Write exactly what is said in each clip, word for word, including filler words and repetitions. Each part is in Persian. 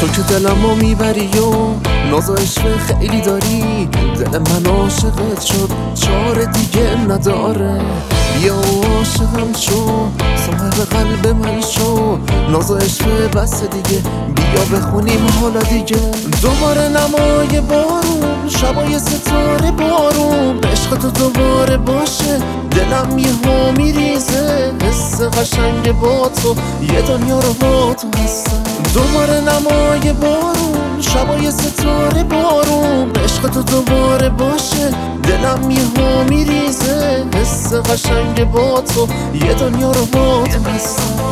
تو که دلمو میبری و ناز و عشق خیلی داری، دل من عاشقت شد چاره دیگه نداره. بیا عاشقم شو، صاحب قلب من شو، ناز و عشق بس دیگه، بیا بخونیم حالا دیگه. دوباره نمای بارون، شبای ستاره بارون، عشق تو دوباره باشه دلم یهو میریزه، حس قشنگ با تو یه دنیا رو با تو هستم. دوباره نمای بارون، شبای ستاره بارون، عشق تو دوباره باشه دلم یهو میریزه، حس قشنگ با تو یه دنیا رو با تو هستم.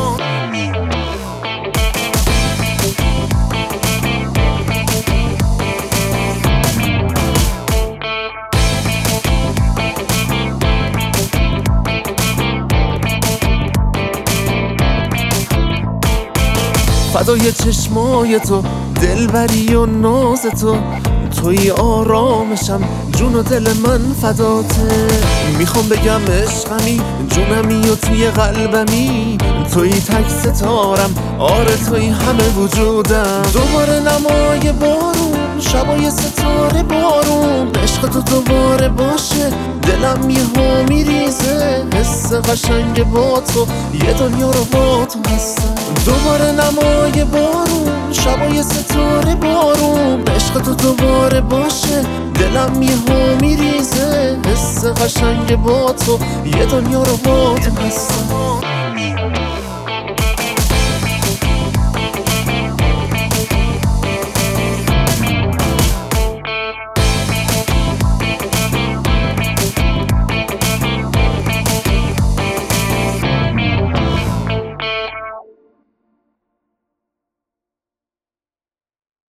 فدای چشمای تو، دلبری و ناز تو، توی آرامشم، جون و دل من فداته. میخوام بگم عشقمی، جونمی و توی قلبمی، توی تک ستارم، آره توی همه وجودم. دوباره نمای بارون، شبای ستاره بارون، عشق تو دوباره باشه دلم یهو میریزه، حس قشنگ با تو یه دنیا رو با تو هستم. دوباره نمای بارون، شبای ستاره بارون، عشق تو دوباره باشه دلم یهو میریزه، حس قشنگ با تو یه دنیا رو با تو هستم.